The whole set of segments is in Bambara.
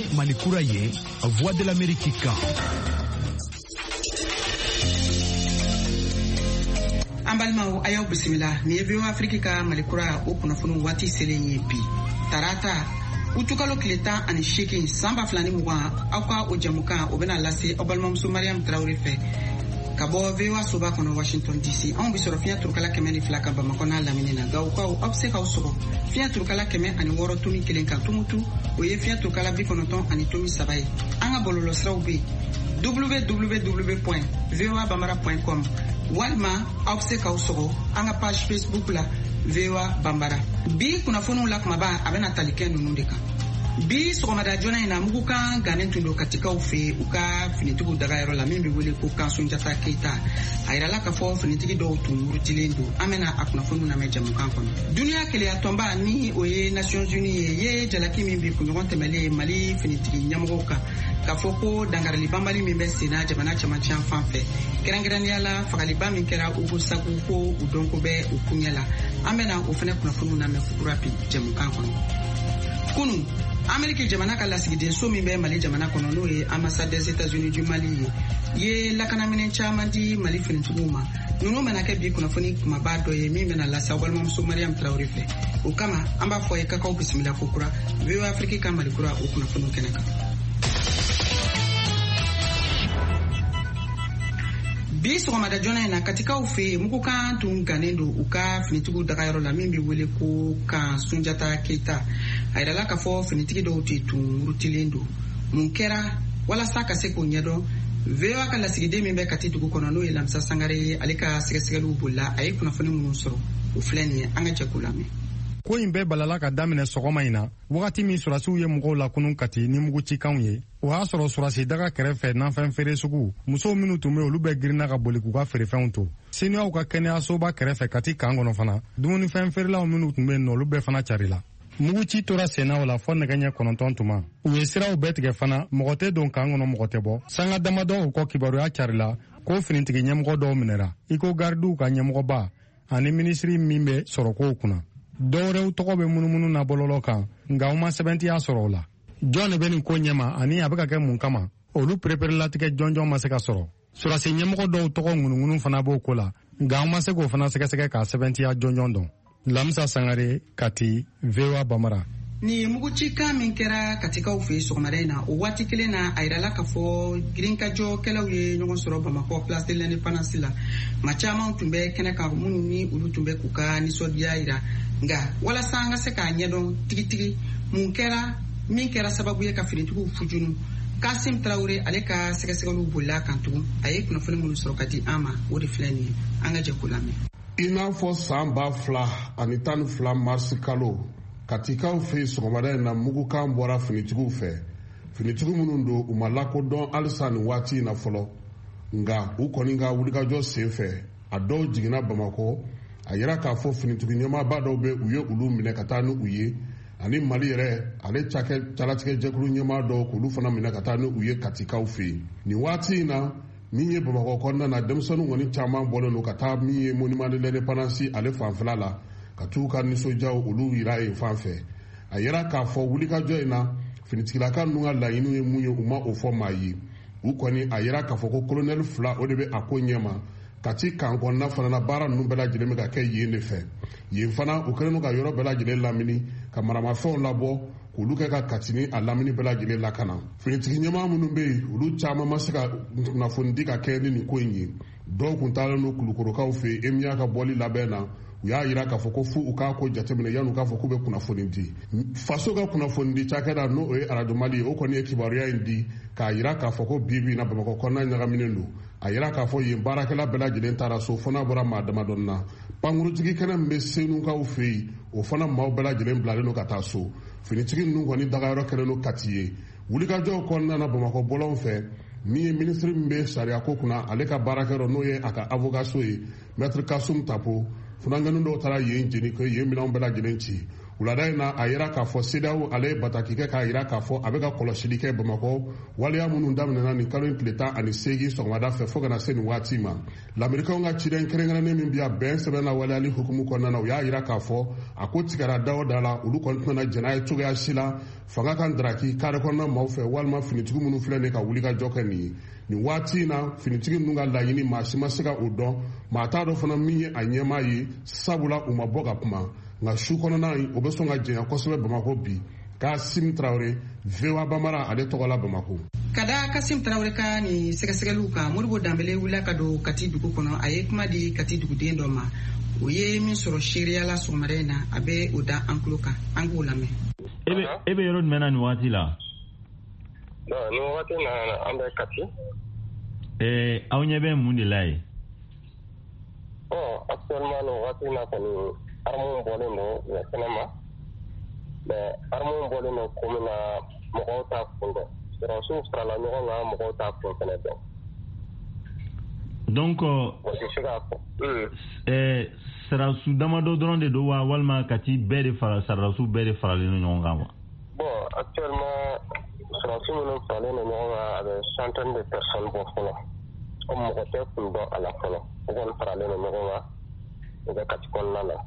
Malikura ye, Voix de l'Amérique kan. Ambalmao ayaw bisimila ni VOA Afrika Malikura o kunnafoni wati selen ye bi. Tarata utukalo kileta ani shekin samba flani mugan awka o jamukan o bena lase obalmamso Mariam Traoré fe. Kabo VOA soba kono Washington DC on bi soro fiya turkala keme ni flaka Bamako na lamine na gaw ko opse ka usogo fiya turkala keme ani woro tumi kelen kan tumutu o ye fiya turkala bi konoton ani tumi sabaye anga bololo srawbe www.voabambara.com walma opse ka usogo anga page Facebook la VOA Bambara bi kunnafoni la kumaba abena taliken nunu de kan bi sogomada jona ina mugu kan ganen tundo katika ufe uka finitugu daga yaro la mimbi wele ko kan Sunjata Keita ayira la ka fo finitigi do tumuru tilendo amena akuna fonu na meja mukan kono dunia kele atomba ni oye Nations Unies ye jalaki mimbi kunyon temele Mali finitigi nyamugo ka fo ko dangarali bambali mimbe sena jamana chama chan fanfe kerangirani ala fakaliba min kera ugo sagu ko udonko be ukunyala amena ofene kuna fonu na mekurapi jamukan kono kunu Amerika jamana ka lasigiden so min bɛ Mali jamana kɔnɔ n'o ye ambassade des États-Unis du Mali ye lakanaminɛ caman di Mali finitigiw ma ninnu mana kɛ bi kunnafoni kumaba dɔ ye min bɛna lasa balimamuso Mariam Traoré fɛ o kama an b'a fɔ ye kakaw bisimila ko kura VOA Afrique ka Malikura o kunnafoni kɛnɛ kan bi sɔgɔmada joona in na katikaw fɛ yen mugu kan tun gannen don u ka finitigiw dagayɔrɔ la min bɛ wele ko kan Sunjata Keita a yirala k'a fɔ finitigi dɔw tɛ tun murutilen don mun kɛra walasa ka se k'o ɲɛdɔn VOA ka lasigiden min bɛ Kati dugu kɔnɔ n'o ye Lamisa Sangare ye ale ka sɛgɛsɛgɛliw bolila a ye kunnafoni minnu sɔrɔ o filɛ nin ye an ka jɛ k'o lamɛn. Ko in bɛɛ balala ka daminɛ sɔgɔma in na wagati min surasiw ye mɔgɔw la kunun Kati ni mugucikanw ye o y'a sɔrɔ surasi daga kɛrɛfɛ nanfɛn feere sugu musow minnu tun bɛ olu bɛɛ girinna ka boli k'u ka feerefɛnw to seniyaw ka kɛnɛyasoba kɛrɛfɛ Kati kan kɔnɔ fana dumunifɛn feerelaw minnu tun bɛ yen nɔ olu bɛɛ fana carila muguci tora sennaw la fɔ nɛgɛ ɲɛ 9 tuma u ye siraw bɛɛ tigɛ fana mɔgɔ tɛ don kan kɔnɔ mɔgɔ tɛ bɔ sanga damadɔ u kɔ kibaruya carila ko finitigi ɲɛmɔgɔ dɔw minɛra i ko gardiw ka ɲɛmɔgɔba ani minisiri min bɛ sɔrɔ kow kunna dɔwɛrɛw tɔgɔ bɛ munumunu na bɔlɔlɔ kan nka u ma sɛbɛntiya sɔrɔ o la jɔn de bɛ nin ko ɲɛma ani a bɛ ka kɛ mun kama olu pereperelatigɛ jɔnjɔn ma se ka sɔrɔ surasi ɲɛmɔgɔ dɔw tɔgɔ ŋunuŋunu fana b'o ko la nka an ma se k'o fana sɛgɛsɛgɛ k'a sɛbɛntiya jɔnjɔn dɔn Lamisa Sangare Kati VOA Bambara ni mugucika min kɛra katikaw fɛ sɔgɔmada in na o waati kelen na a yirala k'a fɔ girinkajɔkɛlaw ye ɲɔgɔn sɔrɔ Bamako Place de l'Indépendance la ma caman tun bɛ kɛnɛ kan minnu ni olu tun bɛ k'u ka nisɔndiya yira nka walasa an ka se k'a ɲɛdɔn tigitigi mun kɛra min kɛra sababu ye ka finitigiw fujunu Kasim Traoré ale ka sɛgɛsɛgɛliw bolila kan tugun a ye kunnafoni minnu sɔrɔ ka di an ma o de filɛ nin ye an ka jɛ k'o lamɛn. I n'a fɔ san 2012 marisi kalo katikaw fɛ sɔgɔmada in na mugukan bɔra finitigiw fɛ finitigiw minnu don u ma lakodɔn halisa nin waati in na fɔlɔ nka u kɔni ka wulikajɔ sen fɛ a dɔw jiginna Bamako a yira k'a fɔ finitigi ɲɛmaaba dɔw bɛ u ye olu minɛ ka taa ni u ye ani Mali yɛrɛ ale calatigɛ jɛkulu ɲɛmaa dɔw k'olu fana minɛ ka taa ni u ye katikaw fɛ nin waati in na min ye Bamako kɔnɔna na denmisɛnninw kɔni caman bɔlen don ka taa min ye monument de l'indépendance ale fanfɛla la ka t'u ka nisɔndiyaw olu yira yen fan fɛ a yira k'a fɔ wulikajɔ in na finitigilaka ninnu ka laɲiniw ye mun ye u ma o fɔ maa ye u kɔni a yira k'a fɔ ko colonel 2 o de bɛ a ko ɲɛma Kati kan kɔnɔna fana na baara ninnu bɛɛ lajɛlen bɛ ka kɛ yen de fɛ yen fana u kɛlen don ka yɔrɔ bɛɛ lajɛlen lamini ka maramafɛnw labɔ k'olu kɛ ka Kati ni a lamini bɛɛ lajɛlen lakana finitigi ɲɛmaa minnu bɛ yen olu caman ma se ka kunnafoni di ka kɛ ni nin ko in ye dɔw kun taalen don kulukorokaw fɛ Emiya ka bɔli labɛn na u y'a yira k'a fɔ ko fu u k'a ko jateminɛ yan'u k'a fɔ k'u bɛ kunnafoni di faso ka kunnafoni di cakɛda n'o ye Radio Mali ye o kɔni ye kibaruya in di k'a yira k'a fɔ ko bi na Bamako kɔnɔna ɲagaminen don a yira k'a fɔ yen baarakɛla bɛɛ lajɛlen taara so fo n'a bɔra maa damadɔni na pankurutigi kɛnɛ min bɛ Senukaw fɛ yen o fana maaw bɛɛ lajɛlen bilalen don ka taa so finitigi ninnu kɔni dagayɔrɔ kɛlen don Kati ye wulikajɔw kɔnɔna na Bamako bɔlɔn fɛ min ye minisiri min bɛ sariya ko kunna ale ka baarakɛyɔrɔ n'o ye a ka avocat so ye Maître Kasum Tapo funangɛnin dɔw taara yen jeni ko yen minɛnw bɛɛ lajɛlen ci wulada in na a yira k'a fɔ CEDEAO ale ye bataki kɛ k'a yira k'a fɔ a bɛ ka kɔlɔsili kɛ Bamako waleya minnu daminɛna nin kalo in tile 18 sɔgɔmada fɛ fo ka na se nin waati ma. Lamɛrikaw ka ciden kɛrɛnkɛrɛnnen min bi a bɛn sɛbɛnna waleyali hukumu kɔnɔna na u y'a yira k'a fɔ a ko tigɛra da o da la olu kɔni tɛna jɛn'a ye cogoya si la fanga kan daraki kare kɔnɔna maaw fɛ walima finitigi minnu filɛ nin ka wuli ka jɔ kɛ nin ye. Nin waati in na finitigi ninnu ka laɲini maa si ma se ka o dɔn maa t'a dɔn fana min ye a ɲɛmaa ye sabula u ma bɔ ka kuma nka su kɔnɔna in o bɛ sɔn ka jɛnya kosɛbɛ Bamako bi. Kasim Traoré, VOA Bambara ale tɔgɔ la Bamako. Kada Kasim Traoré ka ni sɛgɛsɛgɛliw kan Modibo Dambele wulila ka don Kati dugu kɔnɔ a ye kuma di Kati duguden dɔ ma o ye min sɔrɔ seereya la sɔgɔmada in na a bɛ o da an tulo kan an k'o lamɛn. E bɛ yɔrɔ jumɛn na nin waati la? Nin waati na an bɛ Kati. Aw ɲɛ bɛ mun de la ye? Actuellement nin waati na kɔni armes bɔlen don kɛnɛma. Mais armes bɔlen don ko min na mɔgɔw t'a kun dɔn. Sɔrɔsiw farala ɲɔgɔn kan mɔgɔw t'a kun fɛnɛ dɔn. Donc sarasiw damadɔ dɔrɔn de don wa walima Kati bɛɛ de fara sarasiw bɛɛ de faralen don ɲɔgɔn kan wa? Bon actuellement sarasiw minnu faralen don ɲɔgɔn kan a bɛ centaine de personnes bɔ fɔlɔ. Comme mɔgɔ tɛ kun dɔn a la fɔlɔ. O kɔni faralen don ɲɔgɔn kan o bɛ Kati kɔnɔna la.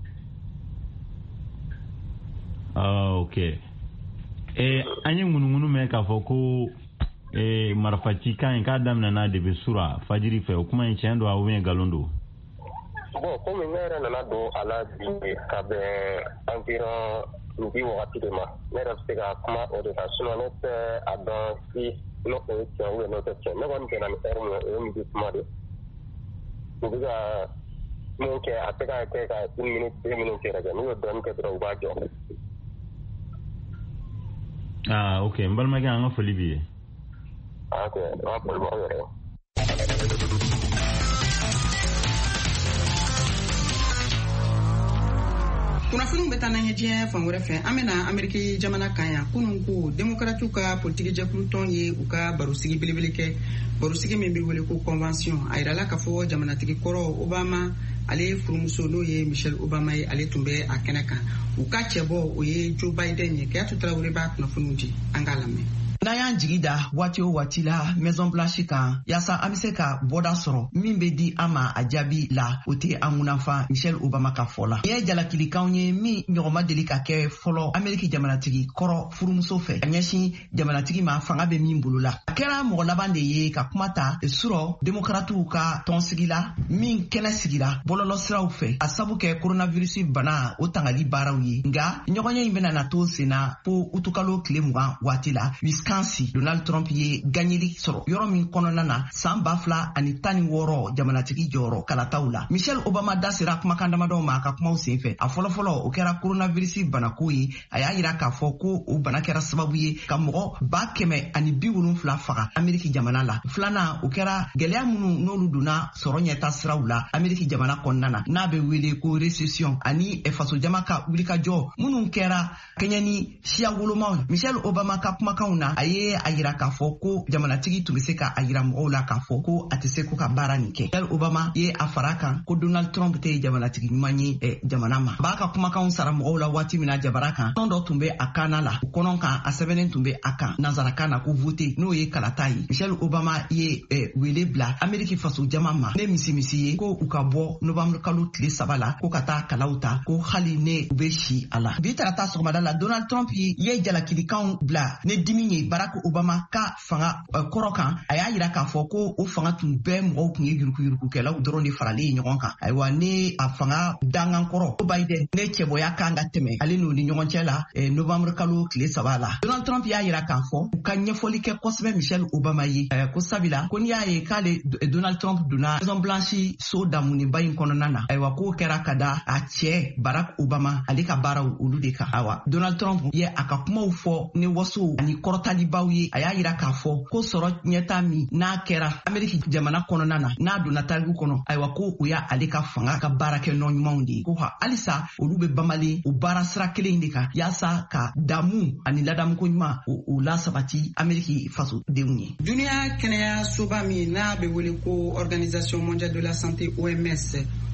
Ok. An ye ŋunungunu mɛn k'a fɔ ko marifacikan in k'a daminɛna depuis sura fajiri fɛ o kuma in tiɲɛ don ou bien nkalon don? Bon komi ne yɛrɛ nana don a la bi ka bɛn environ midi wagati de ma ne yɛrɛ bɛ se ka kuma o de kan sinon ne tɛ a dɔn si n'o ye tiɲɛ ou bien n'o tɛ tiɲɛ ne kɔni bɛnna ni heure min o ye midi kuma de u bɛ ka mun kɛ a tɛ ka kɛ ka 1 minute 2 minutes yɛrɛ kɛ n'u ye dɔɔnin kɛ dɔrɔn u b'a jɔ. Ok, n balimakɛ an ka foli b'i ye. Ok, an ka foli b'aw yɛrɛ ye. kunnafoniw bɛ taa n'an ye diɲɛ fan wɛrɛ fɛ an bɛna Ameriki jamana kan yan kunun ko démocratiw ka politiki jɛkulu tɔn ye u ka barosigi belebele kɛ barosigi min bɛ wele ko convention a yirala k'a fɔ jamanatigi kɔrɔ Obama ale furumuso n'o ye Michelle Obama ye ale tun bɛ a kɛnɛ kan u ka cɛbɔ o ye Joe Biden ye Keyatu Traoré b'a kunnafoniw di an k'a lamɛn. N'an y'an jigi da waati o waati la Maison Blanche kan yaasa an bɛ se ka bɔda sɔrɔ min bɛ di an ma a jaabi la o tɛ an kunnafan Michelle Obama ka fɔ la. Nin ye jalakilikanw ye min ɲɔgɔnma deli ka kɛ fɔlɔ Ameriki jamanatigi kɔrɔ furumuso fɛ ka ɲɛsin jamanatigi ma fanga bɛ min bolo la. A kɛra mɔgɔ laban de ye ka kuma ta surɔ démocratiw ka tɔnsigi la min kɛnɛ sigira bɔlɔlɔ siraw fɛ a sabu kɛ coronavirus bana o tangali baaraw ye nka ɲɔgɔnya in bɛna na to sen na fo utukalo tile 20 waati la Donald Trump ye gagneli sɔrɔ yɔrɔ min kɔnɔna na san 2016 jamanatigi jɔyɔrɔ kalataw la. Michelle Obama da sera kumakan damadɔw ma a ka kumaw senfɛ a fɔlɔfɔlɔ o kɛra coronavirus banako ye a y'a yira k'a fɔ ko o bana kɛra sababu ye ka mɔgɔ 170 faga Ameriki jamana la. Filanan o kɛra gɛlɛya minnu n'olu donna sɔrɔ ɲɛta siraw la Ameriki jamana kɔnɔna na n'a bɛ wele ko récession ani fasojama ka wulikajɔ minnu kɛra kɛɲɛ ni siya wolomaw. Michelle Obama ka kumakanw na a ye a yira k'a fɔ ko jamanatigi tun bɛ se ka a yira mɔgɔw la k'a fɔ ko a tɛ se ko ka baara nin kɛ. Michelle Obama ye a fara kan ko Donald Trump tɛ jamanatigi ɲuman ye jamana ma. A b'a ka kumakanw sara mɔgɔw la waati min na jabara kan tɔn dɔ tun bɛ a kaana la o kɔnɔ kan a sɛbɛnnen tun bɛ a kan nanzarakan na ko vote n'o ye kalata ye. Michelle Obama ye wele bila Ameriki faso jama ma ne misimisi ye ko u ka bɔ Novembre kalo tile 3 la ko ka taa kalaw ta ko hali ne u bɛ si a la. Bi tarata sɔgɔmada la Donald Trump ye jalakilikanw bila ne dimi ye Barack Obama ka fanga kɔrɔ kan a y'a yira k'a fɔ ko o fanga tun bɛɛ mɔgɔw tun ye yurukuyurukukɛlaw dɔrɔn de faralen ye ɲɔgɔn kan. Ayiwa ne a fanga dangan kɔrɔ Joe Biden ne cɛbɔya kan ka tɛmɛ ale n'o ni ɲɔgɔn cɛ la Novembre kalo tile 3 la. Donald Trump y'a yira k'a fɔ u ka ɲɛfɔli kɛ kosɛbɛ Michelle Obama ye ko sabila ko n'i y'a ye k'ale Donald Trump donna Maison Blanche so damuniba in kɔnɔna na ayiwa k'o kɛra ka da a cɛ Barack Obama ale ka baaraw olu de kan. Ayiwa Donald Trump ye a ka kumaw fɔ ni waso ani kɔrɔtalibaw ye a y'a yira k'a fɔ ko sɔrɔ ɲɛta min n'a kɛra Ameriki jamana kɔnɔna na n'a donna tariku kɔnɔ ayiwa ko o y'a ale ka fanga ka baarakɛ nɔ ɲumanw de ye ko halisa olu bɛ banbalen o baara sira kelen de kan yaasa ka damu ani ladamuko ɲuman o lasabati Ameriki fasodenw ye. Duniya kɛnɛya soba min n'a bɛ wele ko Organisation mondiale de la santé OMS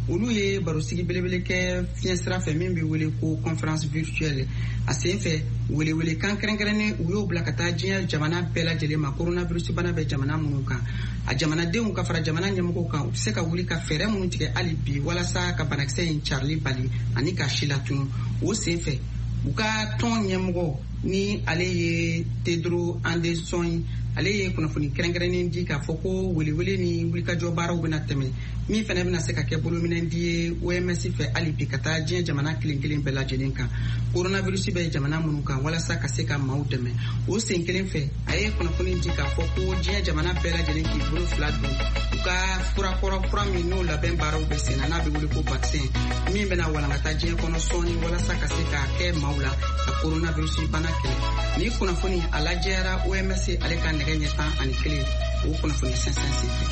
olu ye barosigi belebele kɛ fiɲɛ sira fɛ min bɛ wele ko conférence virtuelle a sen fɛ welewele kan kɛrɛnkɛrɛnnen u y'o bila ka taa diɲɛ jamana bɛɛ lajɛlen ma coronavirus bana bɛ jamana minnu kan a jamanadenw ka fara jamana ɲɛmɔgɔw kan u bɛ se ka wuli ka fɛɛrɛ minnu tigɛ hali bi walasa ka banakisɛ in carili bali ani ka si latunu o sen fɛ u ka tɔn ɲɛmɔgɔ ni ale ye Tedros Anderson ale ye kunnafoni kɛrɛnkɛrɛnnen di k'a fɔ ko welewele ni wulikajɔ baaraw bɛna tɛmɛ min fana bɛna se ka kɛ bolominɛdi ye OMS fɛ hali bi ka taa diɲɛ jamana kelen kelen bɛɛ lajɛlen kan coronavirus bɛ jamana minnu kan walasa ka se ka maaw dɛmɛ o sen kelen fɛ a ye kunnafoni di k'a fɔ ko diɲɛ jamana bɛɛ lajɛlen k'i bolo fila don u ka fura min n'o labɛn baaraw bɛ sen na n'a bɛ wele ko vaccin min bɛna walankata diɲɛ kɔnɔ sɔɔni walasa ka se ka kɛ maaw la ka coronavirus bana kɛlɛ ni kunnafoni a lajɛyara OMS ale ka nɛgɛ ɲɛ 11 o kunnafoni sɛnsɛn sen fɛ.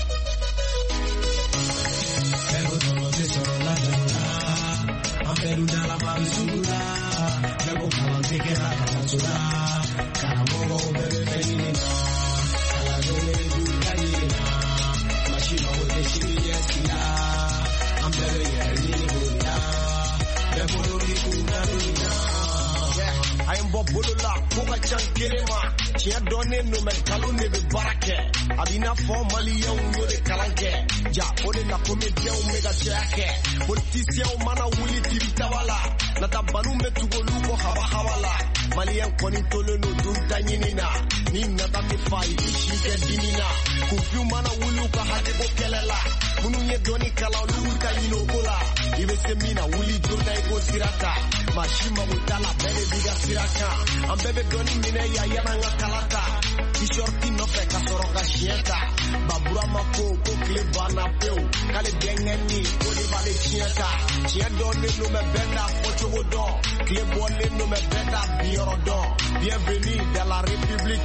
Bolola Poga Chankerema, Chia Donne no Mercalo Neve Barake, Abina for Malia no de Calanque, Ja Ode la Comedia Omega Jacke, Politicia Mana Willy Tibitawala, Natabanu Metugoluko Hawala, Malian Conitolo no Duntanina, Nina Tatify, Ishika Dinina, Kufu Mana Wuluka Hadebo Kelela, Munuye Doni Kalaluka Inokola, Ivesemina, Willy Jonaico Sirata, Mashima Mutala Bene Viga Siraka. I'm baby Donny Mine Yayana Kalata. Ishorti no feka soroka shieta. Babura mako kokle bana peu. Kale bengeni kole vale chieta. Chiendone no me benda focho wodon. Klebone no me benda biorodon. Bienvenue dans la République.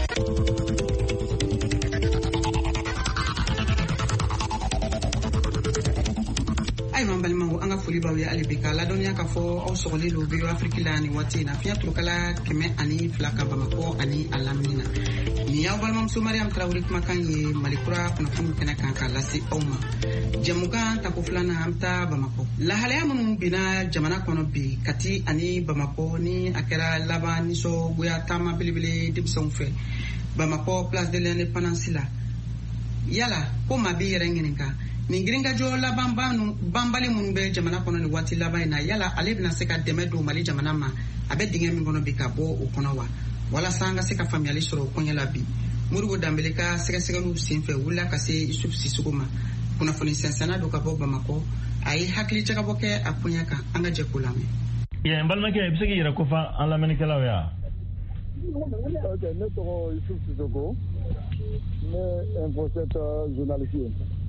Ayiwa balimaw an ka foli b'aw ye hali bi ka ladɔnniya k'a fɔ aw sɔgɔlen don Video Afrique la nin waati in na fiɲɛ turukala 102 ka Bamako ani a lamini na nin y'aw balimamuso Mariam Tarawele kumakan ye Malikura kunnafoni kɛnɛ kan k'a lase aw ma jɛmukan tako filanan an bɛ taa Bamako lahalaya minnu binna jamana kɔnɔ bi Kati ani Bamako ni a kɛra laban nisɔngoya taama belebele denmisɛnw fɛ Bamako place de l'indépendance la yala ko maa b'i yɛrɛ ɲininka nin girinkajɔ laban banbali minnu bɛ jamana kɔnɔ ni waati laban in na yala ale bɛna se ka dɛmɛ don Mali jamana ma a bɛ dingɛ min kɔnɔ bi ka bɔ o kɔnɔ wa walasa an ka se ka faamuyali sɔrɔ o koɲɛ la bi Modibo Dambele ka sɛgɛsɛgɛliw senfɛ wulila ka se Isufu Sisoko ma kunnafoni sɛnsɛnna don ka bɔ Bamako a ye hakili jagabɔ kɛ a koɲɛ kan an ka jɛ k'o lamɛn. N balimakɛ i bɛ se k'i yɛrɛ kofan an lamɛnnikɛlaw ye wa? Ok, ne tɔgɔ Isufu Sisoko ne imposteur journaliste.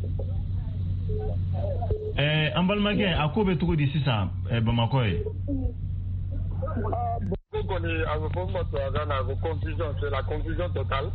An balimakɛ a ko bɛ cogo di sisan Bamako ye? Bon kɔni a bɛ fɔ ma tubabukan na ko confusion, c'est la confusion totale.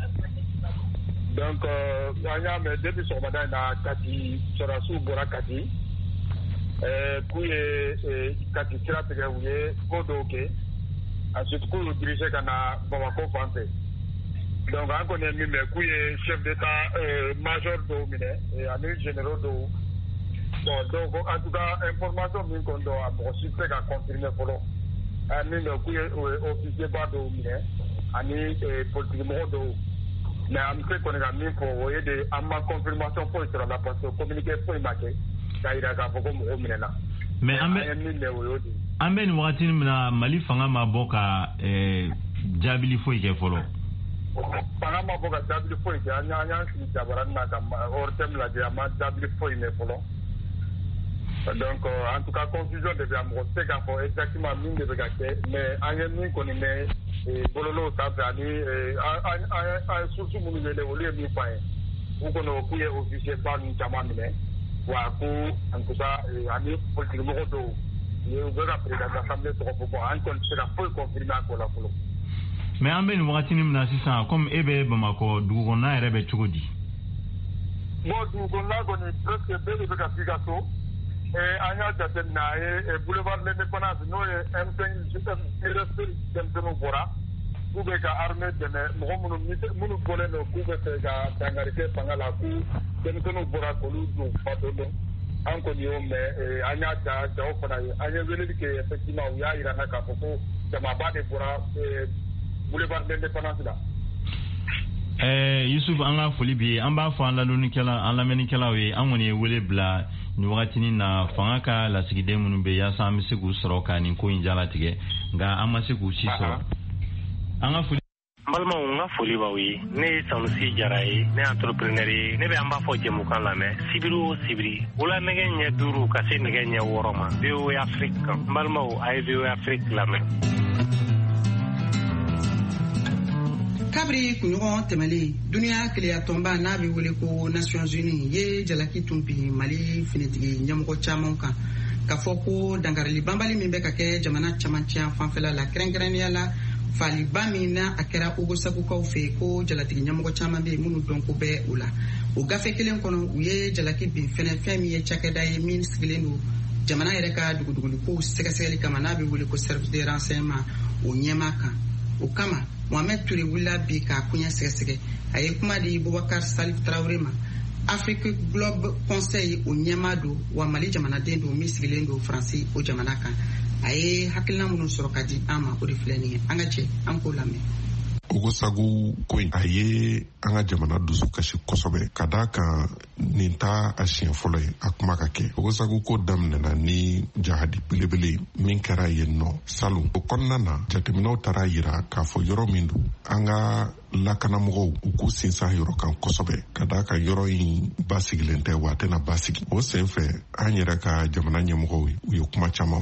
Donc an y'a mɛn depuis sɔgɔmada in na Kati sɔrɔdasiw bɔra Kati k'u ye Kati sira tigɛ u ye ko dɔw kɛ ensuite k'u y'u dirige ka na Bamako fan fɛ. Donc an kɔni ye min mɛn k'u ye chef d'état major dɔw minɛ ani généraux dɔw. Bon donc en tout cas information min kɔni don a mɔgɔ si tɛ ka confirmer fɔlɔ min bɛ k'u ye officier ba dɔw minɛ ani politique mɔgɔ dɔw mais an bɛ se kɔni ka min fɔ o ye de an ma confirmation foyi sɔrɔ la parce que communiqué foyi ma kɛ k'a jira k'a fɔ ko mɔgɔw minɛna. Mais an ye min mɛn o y'o de. An bɛ nin wagati min na Mali fanga ma bɔ ka jaabili foyi kɛ fɔlɔ. Fanga ma bɔ ka jaabili foyi kɛ an y'an sigi jabaranin na ka hors thème lajɛ an ma jaabili foyi mɛn fɔlɔ. Donc en tout cas confusion de bɛ a mɔgɔ tɛ k'a fɔ exactement min de bɛ ka kɛ mais an ye min kɔni mɛn bololaw sanfɛ ani an source minnu wele olu ye min fɔ an ye u kɔni k'u ye officier ba ninnu caman minɛ wa ko en tout cas ani politique mɔgɔ dɔw u bɛ ka président d'assemblée tɔgɔ fɔ bon an kɔni tɛ se ka foyi confirmer a ko la fɔlɔ. Mais an bɛ nin wagati min na sisan comme e bɛ Bamako dugukɔnɔna yɛrɛ bɛ cogo di? Bon dugukɔnɔna kɔni presque bɛɛ de bɛ ka f'i ka so. An y'a jateminɛ a ye boulevard l'indépendance n'o ye M5 denmisɛnninw bɔra k'u bɛ ka armée dɛmɛ mɔgɔ minnu bɔlen don k'u bɛ fɛ ka dankari kɛ fanga la k'u denmisɛnninw bɔra k'olu don fa dɔɔnin an kɔni y'o mɛn an y'a jaw fana ye an ye weleli kɛ effectivement u y'a yira na k'a fɔ ko jamaba de bɔra boulevard d'indépendance la. Yusuf an ka foli bi an b'a fɔ an lamɛnnikɛlaw ye an kɔni ye wele bila ni wagatinin na fanga ka lasigiden minnu bɛ yaasa an bɛ se k'u sɔrɔ ka nin ko in jalatigɛ nka an ma se k'u si sɔrɔ an ka foli. Balimaw n ka foli b'aw ye ne ye Sanusi Jara ye ne entrepreneur ye ne bɛ an b'a fɔ jɛmukan lamɛn sibiri o sibiri wula nɛgɛ ɲɛ 5 ka se nɛgɛ ɲɛ 6 ma VOA Afrique kan balimaw a ye VOA Afrique lamɛn. kabiri kunɲɔgɔn tɛmɛlen duniya kelenya tɔnba n'a bɛ wele ko Nations Unies ye jalaki tun bin Mali finitigi ɲɛmɔgɔ caman kan ka fɔ ko dangarili banbali min bɛ ka kɛ jamana camancɛ fanfɛla la kɛrɛnkɛrɛnnenya la faliba min na a kɛra Ogosagukaw fɛ ko jalatigi ɲɛmɔgɔ caman bɛ minnu dɔn ko bɛ o la o gafe kelen kɔnɔ u ye jalaki bin fɛn min ye cakɛda ye min sigilen don jamana yɛrɛ ka duguduguliko sɛgɛsɛgɛli kama n'a bɛ wele ko service de renseignement o ɲɛma kan o kama Mohamed Touré wulila bi k'a kuɲɛ sɛgɛsɛgɛ a ye kuma di Boubacar Salif Traoré ma Afrique Globe Conseil o ɲɛma don wa Mali jamanaden don min sigilen don Faransi o jamana kan a ye hakilina minnu sɔrɔ ka di an ma o de filɛ nin ye an ka cɛ an k'o lamɛn. Ogosagu ko in a ye an ka jamana dusu kasi kosɛbɛ ka d'a kan nin t'a a siɲɛ fɔlɔ ye a kuma ka kɛ Ogosagu ko daminɛna ni jahadi belebele min kɛra yen nɔ salon o kɔnɔna na jateminɛw taara yira k'a fɔ yɔrɔ min don an ka lakanamɔgɔw u k'u sinsan yɔrɔ kan kosɛbɛ ka d'a kan yɔrɔ in basigilen tɛ wa a tɛna basigi o sen fɛ an yɛrɛ ka jamana ɲɛmɔgɔw u ye kuma caman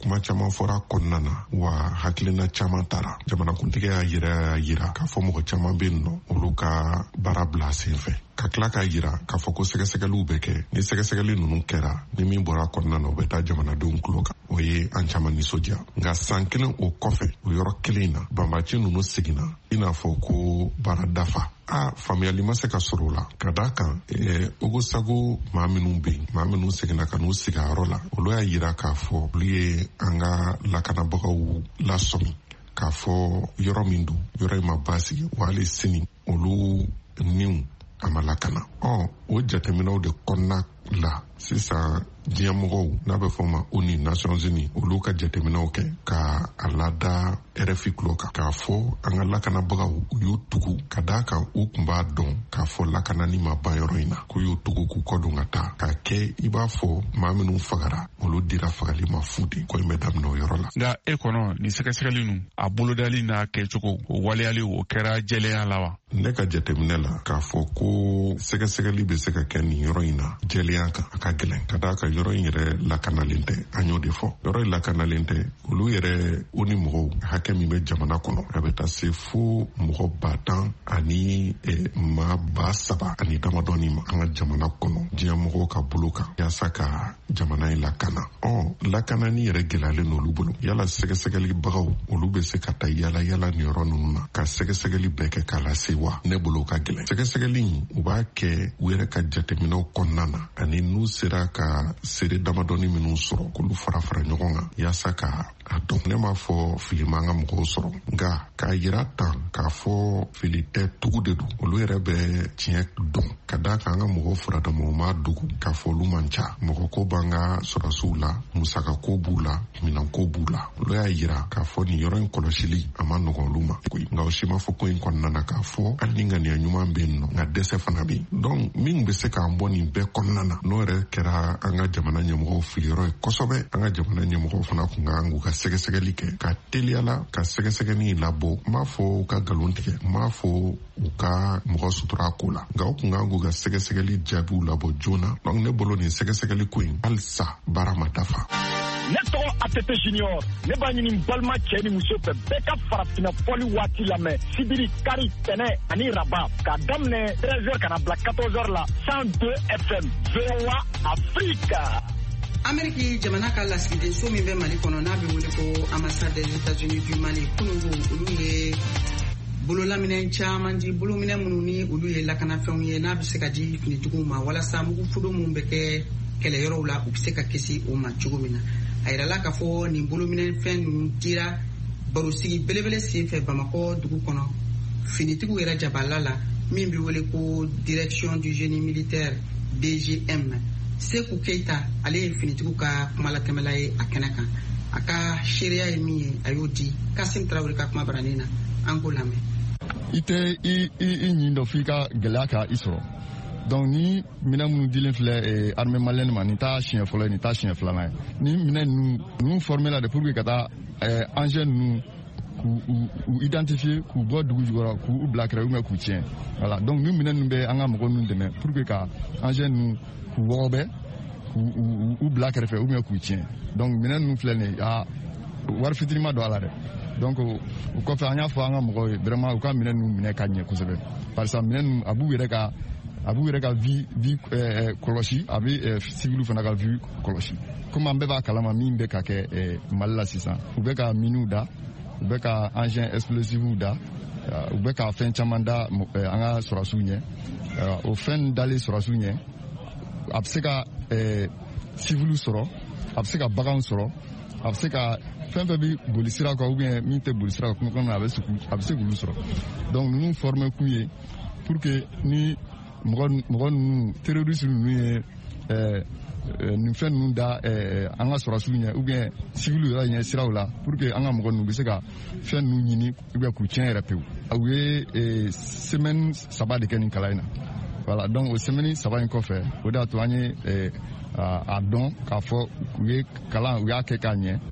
fɔra kɔnɔna na wa hakilina caman taara jamanakuntigi y'a yira k'a fɔ mɔgɔ caman bɛ yen nɔ olu ka baara bila sen fɛ ka tila k'a yira k'a fɔ ko sɛgɛsɛgɛliw bɛ kɛ ni sɛgɛsɛgɛli ninnu kɛra ni min bɔra kɔnɔna na o bɛ taa jamanadenw tulo kan o ye an caman nisɔndiya nka san kelen o kɔfɛ o yɔrɔ kelen na banbaci ninnu seginna i n'a fɔ ko baara dafa faamuyali ma se ka sɔrɔ o la ka d'a kan Ogosagu maa minnu bɛ yen maa minnu seginna ka n'u sigi a yɔrɔ la olu y'a yira k'a fɔ olu ye an ka lakanabagaw lasɔmi k'a fɔ yɔrɔ min don yɔrɔ in ma basigi wa hali sini olu niw a ma lakana o jateminɛw de kɔnɔna la sisan diɲɛmɔgɔw n'a bɛ fɔ ma ONU Nations Unies olu ka jateminɛw kɛ ka a lada RFI tulo kan k'a fɔ an ka lakanabagaw u y'u tugu ka d'a kan u tun b'a dɔn k'a fɔ lakanani ma ban yɔrɔ in na k'u y'u tugu k'u kɔdon ka taa k'a kɛ i b'a fɔ maa minnu fagara olu dira fagali ma fu de ko in bɛ daminɛ o yɔrɔ la. Nka e kɔnɔ nin sɛgɛsɛgɛli ninnu a bolodali n'a kɛcogo o waleyali o kɛra jɛlenya la wa? Ne ka jateminɛ la k'a fɔ ko sɛgɛsɛgɛli bɛ se ka kɛ nin yɔrɔ in na jɛlenya kan a ka gɛlɛn ka d'a kan yɔrɔ in yɛrɛ lakanalen tɛ an y'o de fɔ yɔrɔ in lakanalen tɛ olu yɛrɛ o ni mɔgɔw hakɛ min bɛ jamana kɔnɔ a bɛ taa se fo mɔgɔ 10,000 ani maa 7,000 ani damadɔni ma an ka jamana kɔnɔ diɲɛmɔgɔw ka bolo kan yaasa ka jamana in lakana lakanani yɛrɛ gɛlɛyalen n'olu bolo yala sɛgɛsɛgɛlibagaw olu bɛ se ka taa yala nin yɔrɔ ninnu na ka sɛgɛsɛgɛli bɛɛ kɛ k'a lase wa ne bolo ka gɛlɛn sɛgɛsɛgɛli u b'a kɛ u yɛrɛ ka jateminɛw kɔnɔna na ani n'u sera ka seere damadɔni minnu sɔrɔ k'olu fara ɲɔgɔn kan yaasa ka a dɔn ne m'a fɔ fili man ka mɔgɔw sɔrɔ nka k'a yira tan k'a fɔ fili tɛ tugu de don olu yɛrɛ bɛ tiɲɛ dɔn ka d'a kan an ka mɔgɔw furadamaw ma dogo k'a fɔ olu man ca mɔgɔ ko b'an ka sɔrɔsiw la musaka ko b'u la minan ko b'u la olu y'a yira k'a fɔ nin yɔrɔ in kɔlɔsili a ma nɔgɔn olu ma nka o si ma fɔ ko in kɔnɔna na k'a fɔ hali ni ŋaniya ɲuman bɛ yen nɔ nka dɛsɛ fana bɛ yen donc min bɛ se k'an bɔ nin bɛɛ kɔnɔna na n'o yɛrɛ kɛra an ka jamana ɲɛmɔgɔw filiyɔrɔ ye kosɛbɛ an ka jamana ɲɛmɔgɔw fana kun kan k'u ka sɛgɛsɛgɛli kɛ ka teliyala ka sɛgɛsɛgɛli labɔ n m'a fɔ u ka nkalon tigɛ n m'a fɔ u ka mɔgɔ sutura ko la nka u kun kan k'u ka sɛgɛsɛgɛli jaabiw labɔ joona donc ne bolo nin sɛgɛsɛgɛli ko in halisa baara ma dafa. Ne tɔgɔ ATT Junior ne b'a ɲini balima cɛ ni muso fɛ bɛɛ ka farafinna fɔli waati lamɛn sibiri kari tɛnɛ ani raba k'a daminɛ 13h ka na bila 14h la 102 FM VOA Afrique. Amérique jamana ka lasigidenso min bɛ Mali kɔnɔ n'a bɛ wele ko ambassade des États-Unis du Mali kunungo olu ye bololaminɛ caman di bolominɛ minnu ni olu ye lakanafɛnw ye n'a bɛ se ka di finitigiw ma walasa mugu fudo minnu bɛ kɛ kɛlɛyɔrɔw la u bɛ se ka kisi o ma cogo min na a yirala k'a fɔ nin bolominɛfɛn ninnu dira barosigi belebele senfɛ Bamakɔ dugu kɔnɔ finitigiw yɛrɛ jabala la min bɛ wele ko direction du génie militaire DGM Seku Keita ale finitigiw ka kuma latɛmɛla ye a kɛnɛ kan a ka seereya ye min ye a y'o di Kasim Tarawele ka kuma baranin na an k'o lamɛn. I tɛ i ɲin dɔ f'i ka gɛlɛya ka i sɔrɔ donc ni minɛn minnu dilen filɛ armée malienne ma nin t'a siɲɛ fɔlɔ ye nin t'a siɲɛ filanan ye ni minɛn ninnu formé la de pour que ka taa engin ninnu k'u identifier k'u bɔ dugu jukɔrɔ k'u bila kɛrɛ ou k'u tiɲɛ voilà donc ni minɛn ninnu bɛ an ka mɔgɔ ninnu dɛmɛ pour que ka engin ninnu k'u wɔgɔbɛ k'u bila kɛrɛfɛ ou k'u tiɲɛ donc minɛn ninnu filɛ nin ye wari fitinin ma don a la dɛ donc o kɔfɛ an y'a fɔ an ka mɔgɔw ye vraiment u ka minɛn ninnu minɛ ka ɲɛ kosɛbɛ parce que minɛn ninnu a b'u yɛrɛ ka vie kɔlɔsi a bɛ civil fana ka vie kɔlɔsi comme an bɛɛ b'a kalama min bɛ ka kɛ Mali la sisan u bɛ ka miniw da u bɛ ka engin explosifs da u bɛ ka fɛn caman da an ka sɔrɔdasiw ɲɛ o fɛn dalen sɔrɔdasiw ɲɛ a bɛ se ka civil sɔrɔ a bɛ se ka baganw sɔrɔ a bɛ se ka fɛn fɛn bɛ boli sira kan ou bien min tɛ boli sira kan kungo kɔnɔ a bɛ se k'olu sɔrɔ donc ninnu former kun ye pour que ni mɔgɔ ninnu terroriste ninnu ye nin fɛn ninnu da an ka sɔrɔdasiw ɲɛ ou bien civil yɛrɛ ɲɛ siraw la pour que an ka mɔgɔ ninnu bɛ se ka fɛn ninnu ɲini ou bien k'u tiɲɛ yɛrɛ pewu u ye semaine 3 de kɛ nin kalan in na voilà donc o semaine 3 in kɔfɛ o de y'a to an ye a dɔn k'a fɔ u y'a kɛ k'a ɲɛ.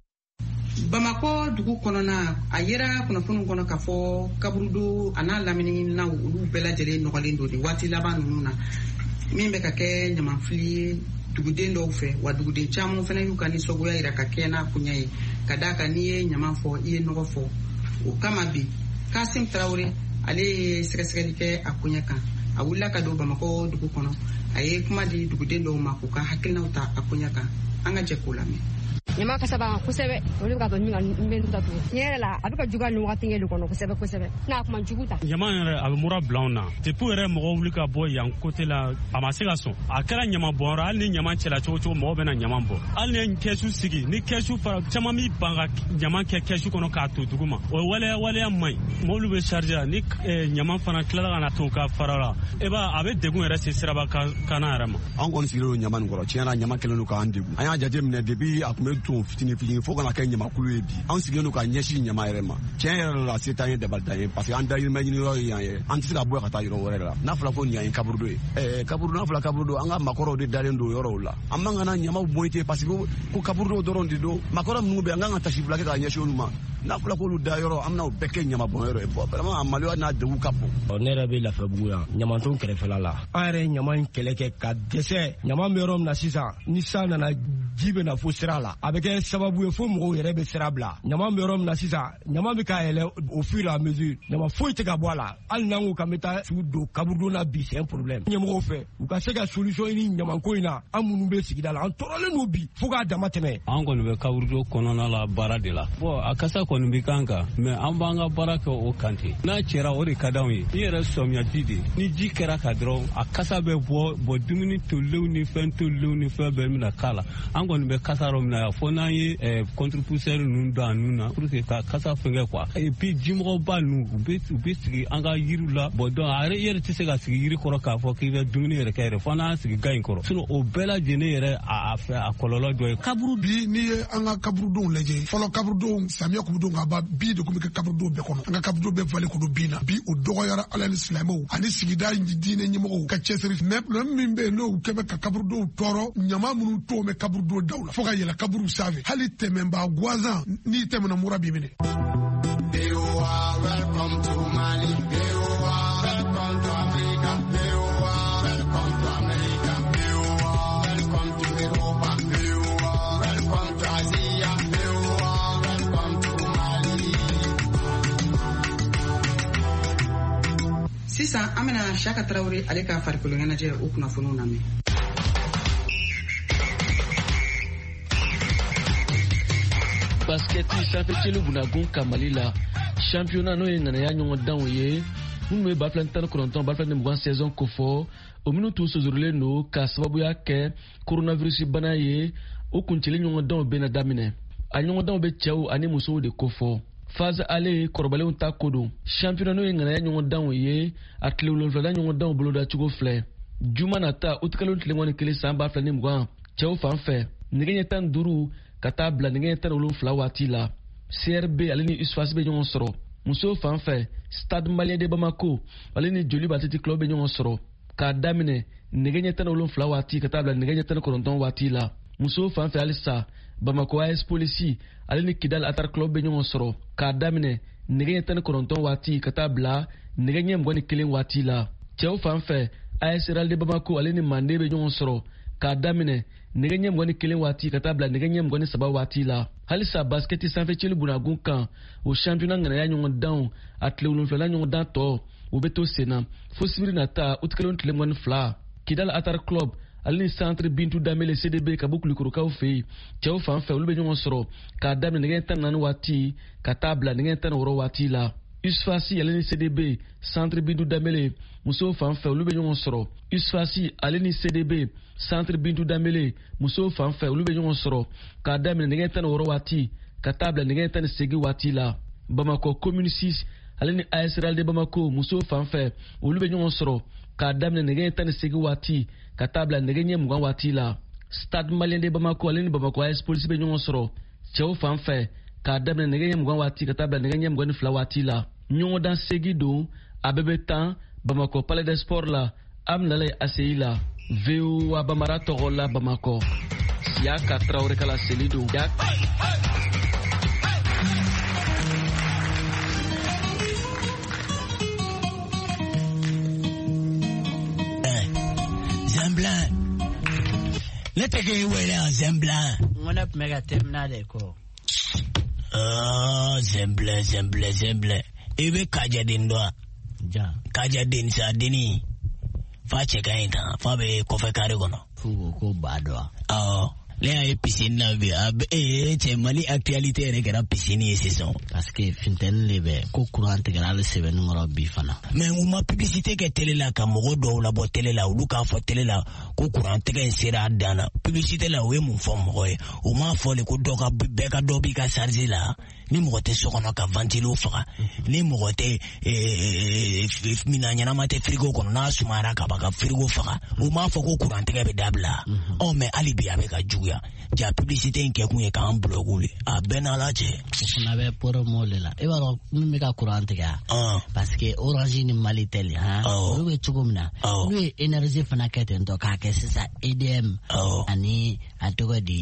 Bamako dugu kɔnɔna a yera kunnafoniw kɔnɔ k'a fɔ kaburudo a n'a laminiinaw olu bɛɛ lajɛlen nɔgɔlen don de waati laban ninnu na min bɛ ka kɛ ɲamanfili ye duguden dɔw fɛ wa duguden caman fana y'u ka nisɔngoya yira ka kɛ n'a kunya ye ka d'a kan n'i ye ɲaman fɔ i ye nɔgɔ fɔ o kama bi Kasim Tarawele ale ye sɛgɛsɛgɛli kɛ a kunya kan a wulila ka don Bamako dugu kɔnɔ a ye kuma di duguden dɔw ma k'u ka hakilinaw ta a kunya kan an ka jɛ k'o lamɛn. Nyama kasaba kosɛbɛ olu ka dɔn ɲinga mbɛn tuta to nyɛrɛ la a bɛ ka juga ni wagati ngelu kɔnɔ kosɛbɛ n'a kuma juguta ɲama yɛrɛ a bɛ mura bila anw na depuis yɛrɛ mɔgɔw wuli ka bɔ yan côté la a ma se ka sɔn a kɛra ɲama bɔnyɔrɔ hali ni ɲama cɛla cogo cogo mɔgɔw bɛna ɲama bɔ hali ni kɛsu sigi ni kɛsu fara caman b'i ban ka ɲama kɛ kɛsu kɔnɔ k'a to dugu ma o waleya man ɲi mɔbili bɛ charger la ni ɲama fana tilala ka na to ka fara la e b'a a bɛ degun yɛrɛ se siraba kana yɛrɛ ma an kɔni sigilen don ɲama nin kɔrɔ tiɲɛna ɲama kɛlen don k'an degun an y'a jateminɛ depuis a tun bɛ to fitinin fo kana kɛ ɲamakulu ye bi an sigilen don ka ɲɛsin ɲama yɛrɛ ma tiɲɛ yɛrɛ la se t'an ye dabalidan ye parce que an dayirimɛ ɲini yɔrɔ ye yan ye an tɛ se ka bɔ ka taa yɔrɔ wɛrɛ la n'a fɔra ko nin ye kaburudo ye kaburudo n'a fɔra kaburudo an ka makɔrɔw de dalen don yɔrɔw la an man kana ɲamaw bɔn ten parce que ko kaburudo dɔrɔn de don makɔrɔ minnu bɛ an kan ka tasi fila kɛ ka ɲɛsin olu ma n'a fɔra k'olu da yɔrɔ an bɛna o bɛɛ kɛ ɲama bɔn yɔrɔ ye bon vraiment a maloya n'a degun ka bon. Ne yɛrɛ bɛ Lafiyabugu yan ɲamanton kɛrɛfɛla la an yɛrɛ ye ɲama in kɛlɛ kɛ ka dɛsɛ ɲama bɛ yɔrɔ min na sisan ni san nana ji bɛ na fo sira la a bɛ kɛ sababu ye fo mɔgɔw yɛrɛ bɛ sira bila ɲama bɛ yɔrɔ min na sisan ɲama bɛ k'a yɛlɛ au fur et à mesure ɲama foyi tɛ ka bɔ a la hali n'an ko k'an bɛ taa su don kaburudon na bi c'est un problème ɲɛmɔgɔw fɛ u ka se ka solution ɲini ɲamanko in na an minnu bɛ sigida la an tɔɔrɔlen don bi fo k'a dama tɛmɛ. an kɔni bɛ kaburudo kɔnɔna la baara de la bon a kasa kɔni bɛ kan kan mais an b'an ka baara kɛ o kan ten n'a cɛra o de ka d'anw ye i yɛrɛ sɔmiyati de ni ji kɛra ka dɔrɔn a kasa bɛ bɔ dumuni tolilenw ni fɛn tolilenw ni fɛn bɛɛ bɛna k'a la an kɔni bɛ kasa yɔrɔ min na yan fo n'an ye contre-pousseur ninnu don a nun na pour que ka kasa fɛngɛ quoi et puis jimɔgɔba ninnu u bɛ sigi an ka yiriw la bon donc a yɛrɛ tɛ se ka sigi yiri kɔrɔ k'a fɔ k'i bɛ dumuni yɛrɛ kɛ yɛrɛ fo n'an sigi ga in kɔrɔ sinon o bɛɛ lajɛlen yɛrɛ a kɔlɔlɔ dɔ ye. kaburu bi n'i ye an ka kaburudenw lajɛ fɔlɔ kaburudenw samiyɛ kun bɛ don ka ban bi de kun bɛ kɛ kaburudenw bɛɛ kɔnɔ an ka kaburudenw bɛɛ falen kun don bin na bi o dɔgɔyara ala ni silamɛw ani sigida diinɛ ɲɛmɔgɔw ka cɛsiri mais problème min bɛ yen n'o kɛ bɛ ka kaburudenw tɔɔrɔ ɲama minnu t'o mɛn kaburudenw daw la fo ka yɛlɛ kaburu sanfɛ hali tɛmɛbaa gansan n'i tɛmɛna mura b'i minɛ. Welcome to Mali. Welcome to Africa. Welcome to America. Welcome to Europa. Welcome to Asia. Welcome to Mali. Sisan an bɛna Siyaka Tarawele ale ka farikolo ɲɛnajɛ o kunnafoniw lamɛn. Basket championnat Bunagun Kamali la championnat no ye ŋanaya ɲɔgɔn danw ye minnu bɛ bafilɛ 19 bafilɛ 20 saison kofɔ o minnu t'u sɔsɔrɔlen don ka sababuya kɛ coronavirus bana ye o kuncɛli ɲɔgɔn danw bɛna daminɛ a ɲɔgɔn danw bɛ cɛw ani musow de kofɔ Faza ale kɔrɔbalenw ta ko don championnat no ye ŋanaya ɲɔgɔn danw ye a tile 7 ɲɔgɔn danw boloda cogo filɛ juma nata utkalon tlengoni kele samba flani mugwan cɛw fan fɛ nɛgɛ ɲɛ 15 ka taa bila nɛgɛ ɲɛ 17 waati la CRB ale ni USFAS bɛ ɲɔgɔn sɔrɔ musow fan fɛ Stade Malien de Bamako ale ni Joliba Athletic Club bɛ ɲɔgɔn sɔrɔ k'a daminɛ nɛgɛ ɲɛ 17 waati ka taa bila nɛgɛ ɲɛ 19 waati la musow fan fɛ halisa Bamako AS Police ale ni Kidal Atar Club bɛ ɲɔgɔn sɔrɔ k'a daminɛ nɛgɛ ɲɛ 19 waati ka taa bila nɛgɛ ɲɛ 21 waati la cɛw fan fɛ AS Real de Bamako ale ni Mande bɛ ɲɔgɔn sɔrɔ k'a daminɛ nɛgɛ ɲɛ 21 waati ka taa bila nɛgɛ ɲɛ 23 waati la halisa basketi sanfɛ cɛli bunagun kan o championnat ŋanaya ɲɔgɔn dan a tile 7 ɲɔgɔn dan tɔ u bɛ to senna fo sibiri nata utkalon tile 22 Kidal Atar Club ale ni Centre Bintu Damele CDB ka bɔ Kulikurukaw fɛ yen cɛw fan fɛ olu bɛ ɲɔgɔn sɔrɔ k'a daminɛ nɛgɛ 14 waati ka taa bila nɛgɛ 16 waati la USFAS ale ni CDB Centre Bintu Damele musow fan fɛ olu bɛ ɲɔgɔn sɔrɔ USFAS ale ni CDB Centre Bintu Damele musow fan fɛ olu bɛ ɲɔgɔn sɔrɔ k'a daminɛ nɛgɛ 16 waati ka taa bila nɛgɛ 18 waati la Bamako Commune 6 ale ni AS Real de Bamako musow fan fɛ olu bɛ ɲɔgɔn sɔrɔ k'a daminɛ nɛgɛ 18 waati ka taa bila nɛgɛ ɲɛ 20 waati la Stade Malien de Bamako ale ni Bamako AS Police bɛ ɲɔgɔn sɔrɔ cɛw fan fɛ k'a daminɛ nɛgɛ ɲɛ 20 waati ka taa bila nɛgɛ ɲɛ 22 waati la ɲɔgɔndan segi don a bɛɛ bɛ tan Bamako Palais des Sports la Amnalaye ACI la VOA Bambara tɔgɔ la Bamako Siaka Traoré kala seli don Zemblan ne tege wele a Zemblan ngona mega terminale ko Zemblan ebe kajadin doa ja kajadin sa dini fa cheka ita fa be kofe kare gono fu ko badwa le ay piscine na bi che mali actualité re gara piscine saison parce que finten lebe ko courant gara sebe numero bi fana mais uma publicité ke télé la ka mogo do la bo télé la ulu ka fo télé la ko courant ke sera dana publicité la we mun fo mogo e uma fo le ko do ka be ka do bi ka charger la ni mogo te sokono ka ventilo faga ni mogo te mina nyana mate frigo kono na sumara ka baka frigo faga uma fo ko courant ke be dabla mais alibi abe ka jugu ja publicité nke kunye ka blogule a benalaje na be pour molela e baro mi ka courant ga parce que Orange ni Malitel o be chugumna lui énergie fana kete ndo ka ke sisa EDM ani atogo di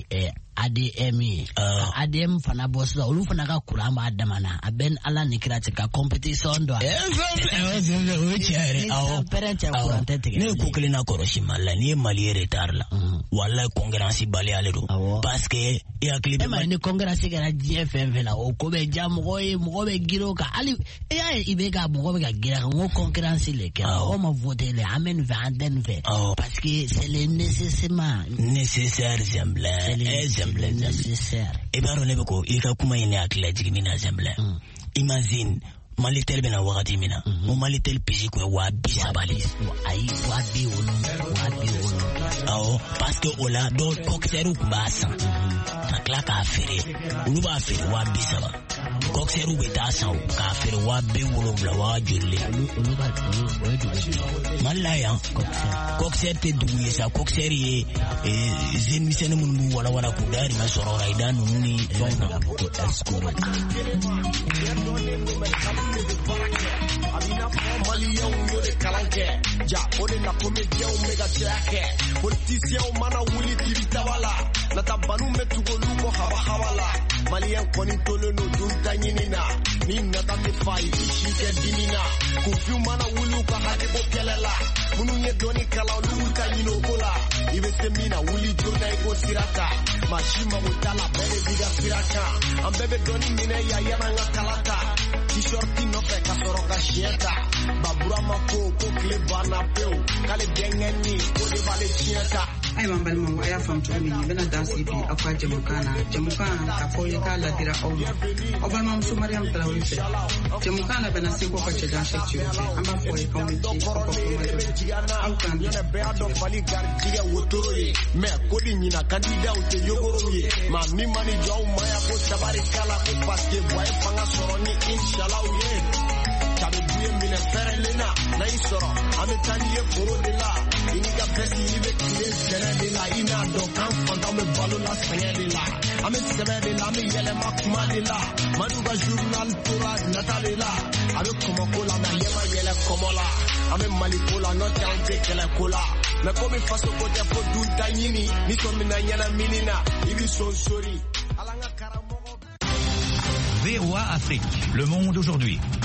ADM fana boss la olu fana ka courant ba damana a ben ala ni kirate ka competition do ne ko kelina koroshi mala ni mali retard la wala concurrence bali aledo parce que ya clip ni concurrence gara GFM la o ko be jam mo be giro ka ali ya ibe ka mo be ka gira ko concurrence le ka o ma voter le amen vanden ve parce que c'est le nécessaire Zemblan nécessaire e baro ne ko e ka kuma ine akla jigimina Zemblan imagine Malitel bena wakati mina mo Malitel pisi ko wa bisabali ai wa bi wonu parce que ola do cocktail ku basa akla ka fere ulu ba fere wa bisaba cocktail be ta sa ka fere wa be wonu bla wa jurle ulu ba malaya cocktail te duye sa cocktail ye zen misene mun wala ku dari ma soro raida nuni fona ko escuro Malien yo de kalanke ja ode na comédien o mega track politicien o mana wuli tibitawala na tabanu metugolu ko hawala Malien koni tolo no dunta nyinina ni na tate fai shike dinina ku fiu mana wulu ka hade bo kelela munu ye doni kala lu ta nyino kola ibe semina wuli jorna ko sirata mashima mutala bele biga siraka ambebe doni mine ya yana ngakalata t-shirt no fe ka soro ka shieta babura mako ko kle bana peu kale gengeni ko de vale shieta ai man balma mu aya fam to mi bena dansi bi akwa jamukana ka foli ka la dira o balma mu Mariam Traoré fe jamukana bena se ko ka cheja shekti amba foli ka mi ti ko au kan ne be ado fali gardiga wotoro ye me ko di nyina kandida o te yogoro ye ma mi mani jaw maya ko sabari kala ko paske boy fanga soroni inshallah ye tabe buye mine ferelena na isoro ametani ye foro de la i ni ka bɛsi i bɛ tile sɛnɛ de la i n'a dɔn kan fantan bɛ balo la sɛgɛn de la an bɛ sɛbɛ de la an bɛ yɛlɛma kuma de la madu ka journal tora nata de la a bɛ kɔmɔko la mɛ a ɲɛ ma yɛlɛ kɔmɔ la an bɛ mali ko la n'o tɛ an tɛ kɛlɛ ko la mɛ komi faso ko tɛ fo dun ta ɲini ni sɔn mina ɲɛnamini na i bɛ sɔn sori ala n ka karamɔgɔ. VOA Afrique, le monde aujourd'hui.